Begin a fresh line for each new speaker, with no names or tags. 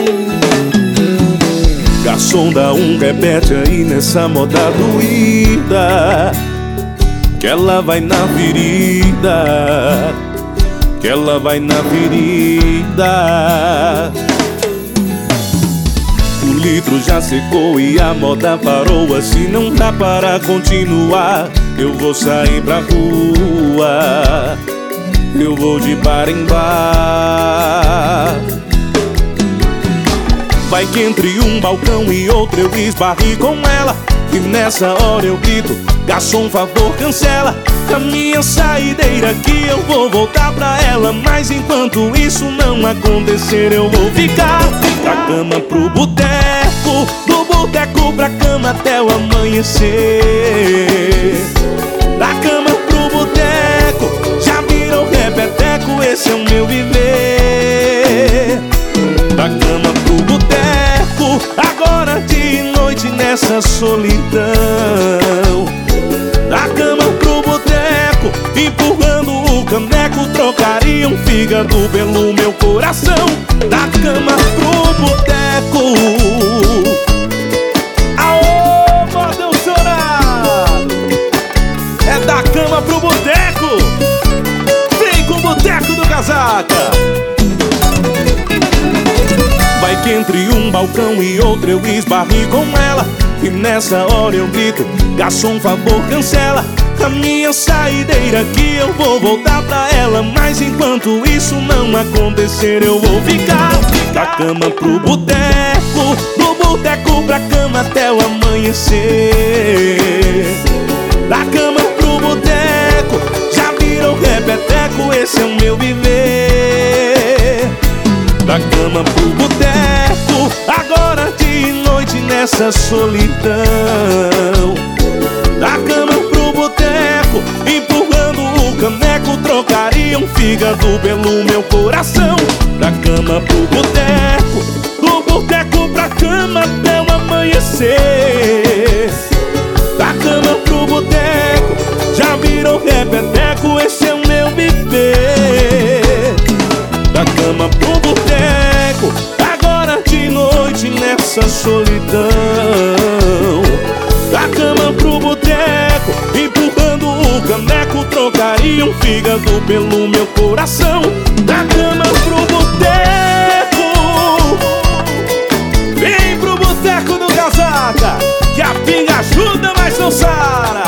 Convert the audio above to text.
Garçom, dá um repete aí nessa moda doída, que ela vai na ferida, que ela vai na ferida. O litro já secou e a moda parou. Assim não dá para continuar. Eu vou sair pra rua, eu vou de bar em bar. Vai que entre um balcão e outro eu esbarrei com ela, e nessa hora eu grito: garçom, favor, cancela a minha saideira que eu vou voltar pra ela. Mas enquanto isso não acontecer, eu vou ficar da cama pro boteco, do boteco pra cama até o amanhecer. Da cama pro boteco, já virou repeteco, esse é o meu viver. Da cama pro boteco, agora de noite nessa solidão. Da cama pro boteco, empurrando o caneco, trocaria um fígado pelo meu coração. Da cama pro boteco. Aô, modão chorado! É da cama pro boteco. Vem com o boteco do Casaca. Vai que entre um balcão e outro eu esbarrei com ela, e nessa hora eu grito: garçom, favor, cancela a minha saideira que eu vou voltar pra ela. Mas enquanto isso não acontecer, eu vou ficar da cama pro boteco, do boteco pra cama até o amanhecer. Da cama pro boteco, já virou repeteco, esse é o meu viver. Da cama pro boteco, agora de noite nessa solidão. Da cama pro boteco, empurrando o caneco, trocaria um fígado pelo meu coração. Da cama pro boteco, do boteco pra cama até o amanhecer. Da cama pro boteco, já virou repeteco, esse é o meu viver. Da cama pro boteco, agora de noite nessa solidão. Da cama pro boteco, empurrando o caneco, trocaria um fígado pelo meu coração. Da cama pro boteco. Vem pro boteco do Casaca, que a pinga ajuda, mas não sara.